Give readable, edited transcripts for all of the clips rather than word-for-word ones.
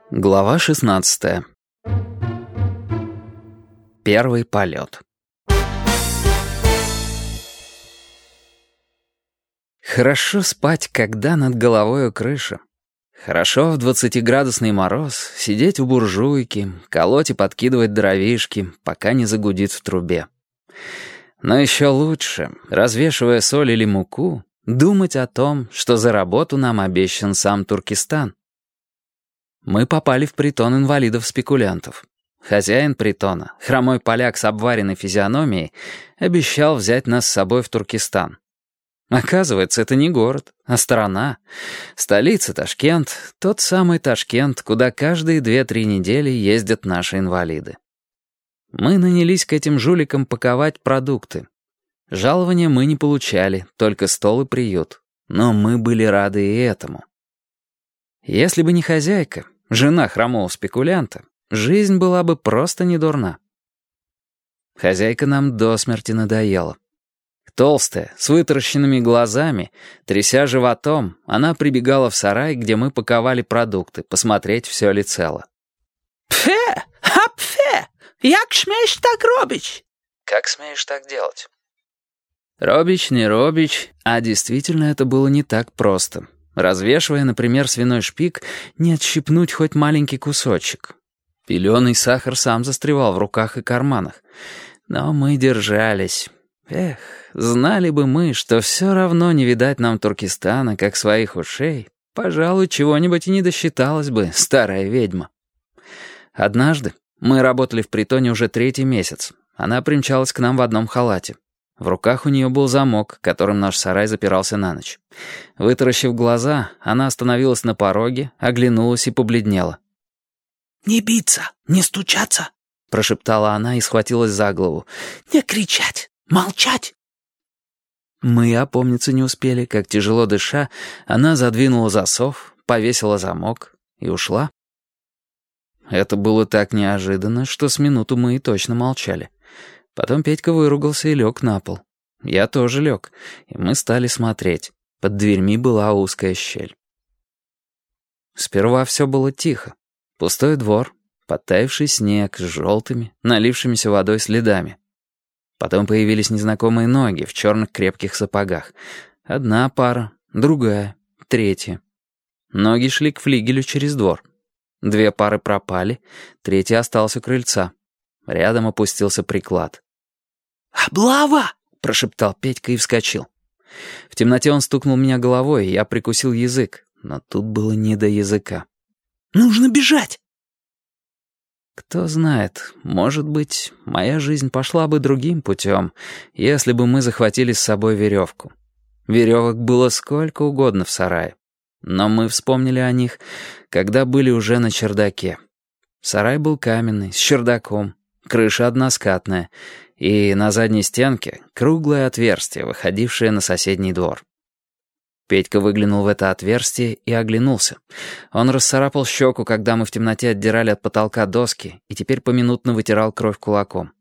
Глава 16. Первый полет. Хорошо спать, когда над головой крыша. Хорошо в 20-градусный мороз сидеть у буржуйки, колоть и подкидывать дровишки, пока не загудит в трубе. Но еще лучше, развешивая соль или муку, думать о том, что за работу нам обещан сам Туркестан. Мы попали в притон инвалидов-спекулянтов. Хозяин притона, хромой поляк с обваренной физиономией, обещал взять нас с собой в Туркестан. Оказывается, это не город, а страна. Столица Ташкент, тот самый Ташкент, куда каждые 2-3 недели ездят наши инвалиды. Мы нанялись к этим жуликам паковать продукты. Жалования мы не получали, только стол и приют. Но мы были рады и этому. Если бы не хозяйка, жена хромого спекулянта, жизнь была бы просто не дурна. Хозяйка нам до смерти надоела. Толстая, с вытаращенными глазами, тряся животом, она прибегала в сарай, где мы паковали продукты, посмотреть, все ли цело. «Пфе! Ха-пфе! Як смеешь так робить?» «Как смеешь так делать?» Робич, не робич, а действительно это было не так просто. Развешивая, например, свиной шпик, не отщипнуть хоть маленький кусочек. Пелёный сахар сам застревал в руках и карманах. Но мы держались. Эх, знали бы мы, что все равно не видать нам Туркестана, как своих ушей, пожалуй, чего-нибудь и не досчиталась бы старая ведьма. Однажды, мы работали в притоне уже 3-й месяц, она примчалась к нам в одном халате. В руках у нее был замок, которым наш сарай запирался на ночь. Вытаращив глаза, она остановилась на пороге, оглянулась и побледнела. «Не биться, не стучаться!» — прошептала она и схватилась за голову. «Не кричать, молчать!» Мы опомниться не успели, как, тяжело дыша, она задвинула засов, повесила замок и ушла. Это было так неожиданно, что с минуту мы и точно молчали. Потом Петька выругался и лег на пол. Я тоже лег, и мы стали смотреть. Под дверьми была узкая щель. Сперва все было тихо. Пустой двор, подтаявший снег с желтыми, налившимися водой следами. Потом появились незнакомые ноги в черных крепких сапогах. Одна пара, другая, третья. Ноги шли к флигелю через двор. 2 пары пропали, третья осталась у крыльца. Рядом опустился приклад. «Облава!» — прошептал Петька и вскочил. В темноте он стукнул меня головой, и я прикусил язык, но тут было не до языка. «Нужно бежать!» Кто знает, может быть, моя жизнь пошла бы другим путем, если бы мы захватили с собой веревку. Веревок было сколько угодно в сарае, но мы вспомнили о них, когда были уже на чердаке. Сарай был каменный, с чердаком, крыша односкатная, и на задней стенке круглое отверстие, выходившее на соседний двор. Петька выглянул в это отверстие и оглянулся. Он расцарапал щеку, когда мы в темноте отдирали от потолка доски, и теперь поминутно вытирал кровь кулаком.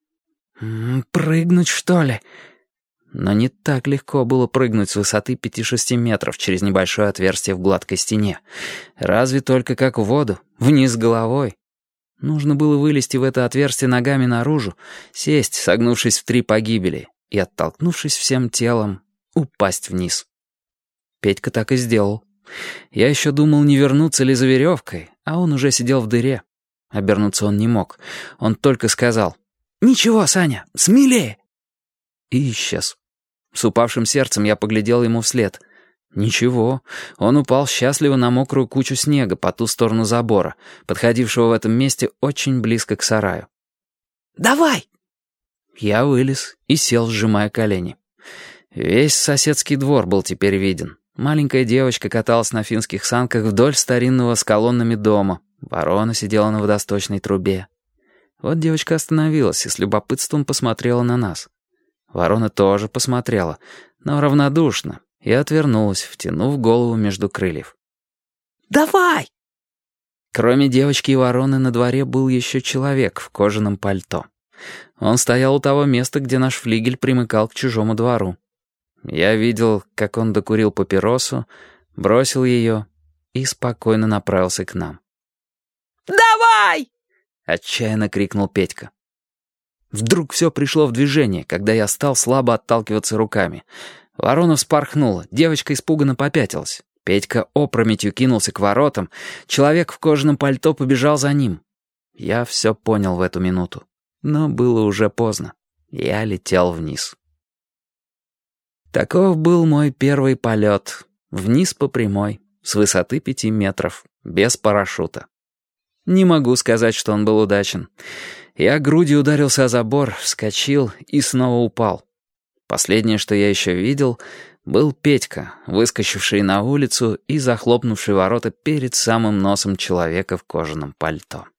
«Прыгнуть, что ли?» Но не так легко было прыгнуть с высоты 5-6 метров через небольшое отверстие в гладкой стене. Разве только как в воду, вниз головой. Нужно было вылезти в это отверстие ногами наружу, сесть, согнувшись в 3 погибели, и, оттолкнувшись всем телом, упасть вниз. Петька так и сделал. Я еще думал, не вернуться ли за веревкой, а он уже сидел в дыре. Обернуться он не мог. Он только сказал: «Ничего, Саня, смелее!» И исчез. С упавшим сердцем я поглядел ему вслед. Ничего, он упал счастливо на мокрую кучу снега по ту сторону забора, подходившего в этом месте очень близко к сараю. «Давай!» Я вылез и сел, сжимая колени. Весь соседский двор был теперь виден. Маленькая девочка каталась на финских санках вдоль старинного с колоннами дома. Ворона сидела на водосточной трубе. Вот девочка остановилась и с любопытством посмотрела на нас. Ворона тоже посмотрела, но равнодушно, и отвернулась, втянув голову между крыльев. «Давай!» Кроме девочки и вороны на дворе был еще человек в кожаном пальто. Он стоял у того места, где наш флигель примыкал к чужому двору. Я видел, как он докурил папиросу, бросил ее и спокойно направился к нам. «Давай!» — отчаянно крикнул Петька. Вдруг все пришло в движение, когда я стал слабо отталкиваться руками. Ворона вспорхнула, девочка испуганно попятилась. Петька опрометью кинулся к воротам, человек в кожаном пальто побежал за ним. Я все понял в эту минуту, но было уже поздно. Я летел вниз. Таков был мой первый полет. Вниз по прямой, с высоты 5 метров, без парашюта. Не могу сказать, что он был удачен. Я грудью ударился о забор, вскочил и снова упал. Последнее, что я еще видел, был Петька, выскочивший на улицу и захлопнувший ворота перед самым носом человека в кожаном пальто.